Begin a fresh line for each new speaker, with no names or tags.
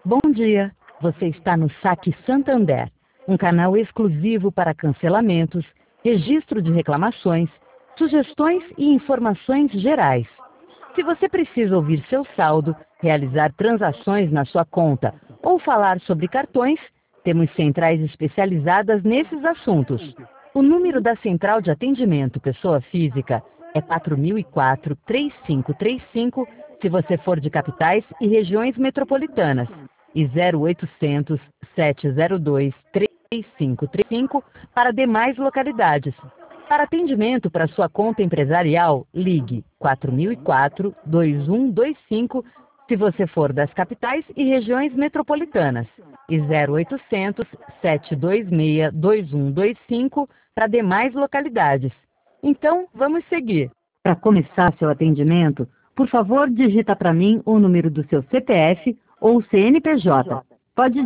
Bom dia, você está no Saque Santander, um canal exclusivo para cancelamentos, registro de reclamações, sugestões e informações gerais. Se você precisa ouvir seu saldo, realizar transações na sua conta ou falar sobre cartões, temos centrais especializadas nesses assuntos. O número da Central de Atendimento Pessoa Física é 4004-3535, se você for de capitais e regiões metropolitanas, e 0800-702-3535 para demais localidades. Para atendimento para sua conta empresarial, ligue 4004-2125, se você for das capitais e regiões metropolitanas, e 0800-726-2125 para demais localidades. Então, vamos seguir. Para começar seu atendimento, por favor, digita para mim o número do seu CPF ou CNPJ. Pode